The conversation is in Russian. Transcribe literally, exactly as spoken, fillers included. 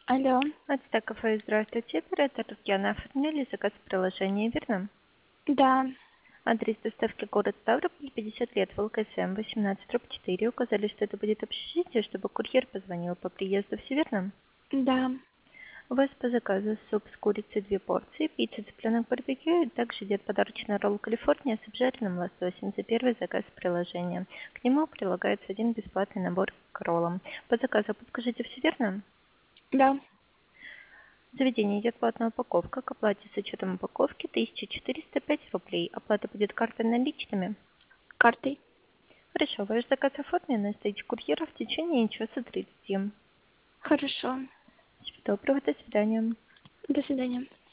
Алло, Ацтек кафе, здравствуйте. Оператор Татьяна. Оформляли заказ в приложении, верно? да, Адрес доставки город Ставрополь, пятьдесят лет, ВЛКСМ, восемнадцать, дробь четыре. Указали, что это будет общежитие, чтобы курьер позвонил по приезду. Все верно? да, У вас по заказу суп с курицей две порции, пицца цыпленок барбекю и также идет подарочный ролл Калифорния с обжаренным лососем за первый заказ в приложении. К нему прилагается один бесплатный набор к роллам. По заказу подскажите, все верно? да, В заведении идет платная упаковка. К оплате с учетом упаковки тысяча четыреста пять рублей. Оплата будет картой наличными. картой. Хорошо, ваш заказ оформлен, ждите курьера в течение часа тридцати. Хорошо. Всего доброго, до свидания. До свидания.